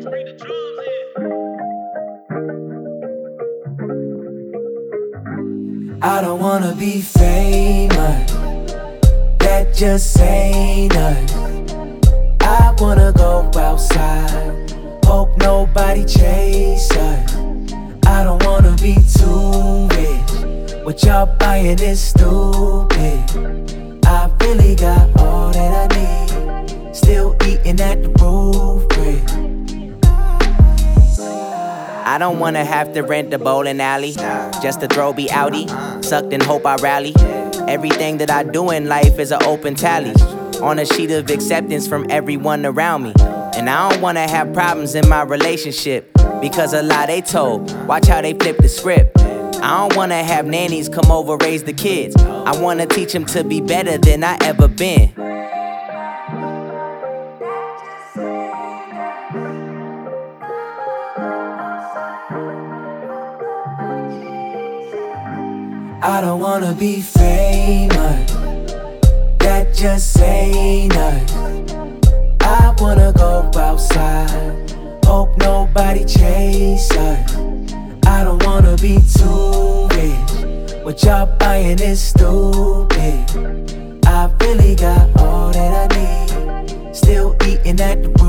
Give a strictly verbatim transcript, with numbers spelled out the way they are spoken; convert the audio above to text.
I don't wanna be famous, that just ain't us. I wanna go outside, hope nobody chase us. I don't wanna be too rich, what y'all buying is stupid. I really got all that I need, still eating at the roof grid. I don't wanna have to rent the bowling alley just to throw be outie, sucked and hope I rally. Everything that I do in life is an open tally, on a sheet of acceptance from everyone around me. And I don't wanna have problems in my relationship, because a lie they told, watch how they flip the script. I don't wanna have nannies come over raise the kids, I wanna teach them to be better than I ever been. I don't wanna be famous, that just ain't us. I wanna go outside, hope nobody chase us. I don't wanna be too rich, what y'all buying is stupid. I really got all that I need, still eating at the